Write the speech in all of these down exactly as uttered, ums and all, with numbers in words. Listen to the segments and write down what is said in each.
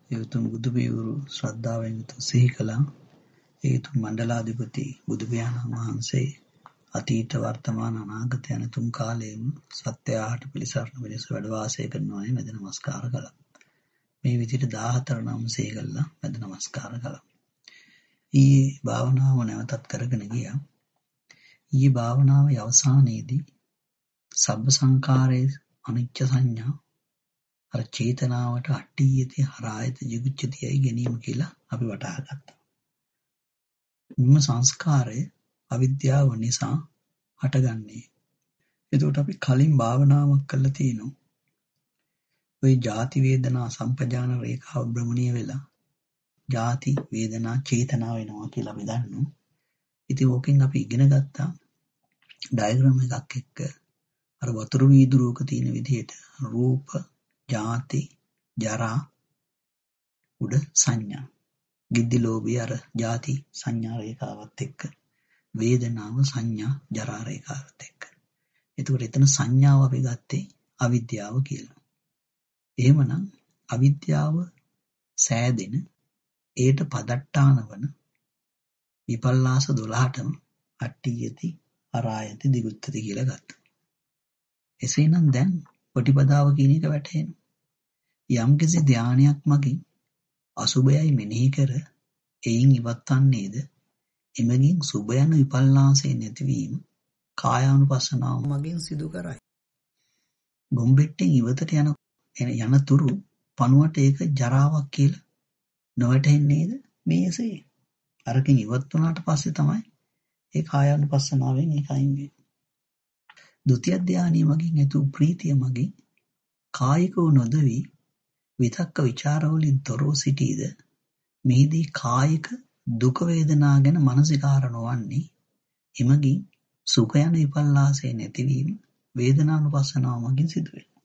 ඒ උතුම් බුදු පියවරු ශ්‍රද්ධාවෙන් යුතුව සිහි කළා. ඒ උතුම් මණ්ඩලාධිපති බුදු පියාණන් වහන්සේ අතීත වර්තමාන අනාගත යන තුන් කාලයේම සත්‍යයට පිළිසරණ වෙලෙස වැඩ වාසය කරනවායි මැද නමස්කාර කළා. මේ විදිහට දාහතර නම් සිහි කළා මැද නමස්කාර කළා. ඊයේ භාවනාව නැවතත් කරගෙන ගියා. ඊයේ භාවනාවේ අවසානයේදී සබ්බ සංඛාරයේ අනිච්ච සංඥා අර චේතනාවට අට්ඨියති හරායති ජිගුච්ඡතියයි ගැනීම කියලා අපි වටහා ගත්තා. මෙම සංස්කාරය අවිද්‍යාව නිසා හටගන්නේ. එතකොට අපි කලින් භාවනාවක් කළා තියෙනවා. ওই ජාති වේදනා සම්පජාන රේඛාව භ්‍රමණීය වෙලා ජාති වේදනා චේතනා වෙනවා කියලා අපි දන්නවා. ඉතින් ඕකෙන් අපි ඉගෙන ගත්තා ඩයග්‍රෑම් එකක් එක්ක අර වතුරු වීදුරුවක තියෙන විදිහට රූප ජාති ජරා උඩ සංඥා ගිද්දි ලෝභී අර ජාති සංඥා රේඛාවත් එක්ක වේදනාව සංඥා ජරා රේඛාවත් එක්ක. එතකොට එතන සංඥාව අපි ගත්තේ අවිද්‍යාව කියලා. එහෙමනම් අවිද්‍යාව සෑදෙන ඒට පදට්ටාන වන විපල්ලාස දොළහටම අට්ඨියති අරායති දිගුත්තති කියලා ගත්තා. එසේනම් දැන් ප්‍රතිපදාව කියන එක වැටහෙනවා. යම්කිසි ධානයක් මගින් අසුභයයි මෙනෙහි කර එයින් ඉවත් වන්නේද එමගින් සුභ යන විපල්ලාසය නැතිවීම කායානුපස්සනාව මගින් සිදු කරයි. ගොම්බෙට්ටෙන් ඉවතට යන යන තුරු පණුවට ඒක ජරාවක් කියලා නොවැටහෙන්නේද මේසේ. අරකින් ඉවත් වුණාට පස්සේ තමයි ඒ කායානුපස්සනාවෙන් ඒක අයින් වෙන්නේ. ဒုတိ ය ධානය මගින් ඇති ප්‍රීතිය මගින් කායිකව නොදවි විතක්ක ਵਿਚාරවලින් තොරව සිටීද මෙහිදී කායික දුක වේදනා ගැන මනසිකාර නොවන්නේ එමගින් සුඛ යන විපල්ලාසය නැතිවීම වේදනානුපස්සනාව මගින් සිදු වෙනවා.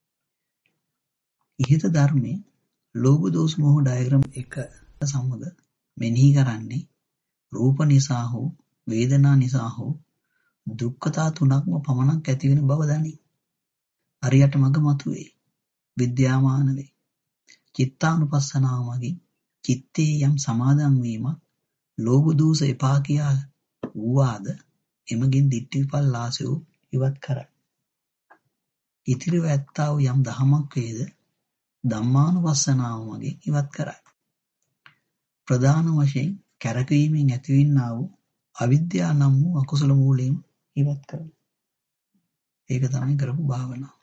ඉහත ධර්මයේ ලෝභ දෝෂ මොහ ඩයග්‍රෑම් එක සමග මෙනෙහි කරන්නේ රූප නිසා හෝ වේදනා නිසා හෝ දුක්ඛතා තුනක්ම පමණක් ඇති වෙන බව දනි. අරියට මඟ මතුවේ විද්‍යාමාන වේ. චිත්තානුපස්සනාව මගින් චිත්තේ යම් සමාදන් වීමක් ලෝභ දෝෂ එපා කියා වූවාද එමගින් දිට්ඨි විපල්ලාසය ඉවත් කරයි. ඉතිරිව ඇත්තා වූ යම් දහමක් වේද ධම්මානුපස්සනාව මගින් ඉවත් කරයි. ප්‍රධාන වශයෙන් කැරකීමෙන් ඇතිවෙන්නා වූ අවිද්‍යාව නම් වූ අකුසල මූලයෙන් ඉවත් කරනවා. ඒක තමයි කරපු භාවනාව.